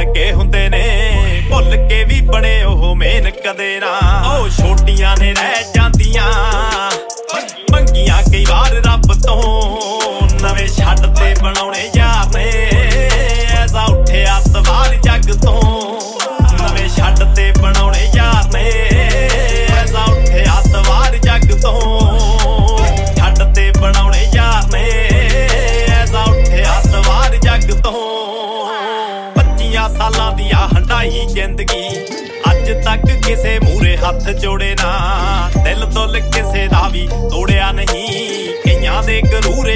ਕੇ ਹੁੰਦੇ ਨੇ ਭੁੱਲ ਕੇ ਵੀ ਬਣੇ ਉਹ ਮੇਨ ਕਦੇ ਨਾ। ਉਹ ਛੋਟੀਆਂ ਨੇ ਰਹਿ ਜਾਂਦੀਆਂ ਮੰਗੀਆਂ ਕਈ ਵਾਰ ਰੱਬ ਤੋਂ, ਨਵੇਂ ਛੱਡ ਤੇ ਬਣਾਉਣੇ ਯਾਰ ਨੇ ਐਸਾ ਉੱਠਿਆ ਸਵਾਰ ਜੱਗ ਤੋਂ। ਨਵੇਂ ਛੱਡ ਤੇ ਬਣਾਉਣੇ ਯਾਰ ਨੇ ਐਸਾ ਉੱਠਿਆ ਸਵਾਰ ਜੱਗ ਤੋਂ। ਛੱਡ ਤੇ ਬਣਾਉਣੇ ਯਾਰ ਨੇ ਐਸਾ ਉੱਠਿਆ ਸਵਾਰ ਜੱਗ ਤੋਂ। 25 ਸਾਲਾਂ ਦੀ ਆ ਹੰਢਾਈ ਜ਼ਿੰਦਗੀ ਅੱਜ ਤੱਕ ਕਿਸੇ ਮੂਰੇ ਹੱਥ ਜੋੜੇ ਨਾ। ਦਿਲ ਦੁੱਲ ਕਿਸੇ ਦਾ ਵੀ ਤੋੜਿਆ ਨਹੀਂ, ਕਈਆਂ ਦੇ ਗਰੂਰੇ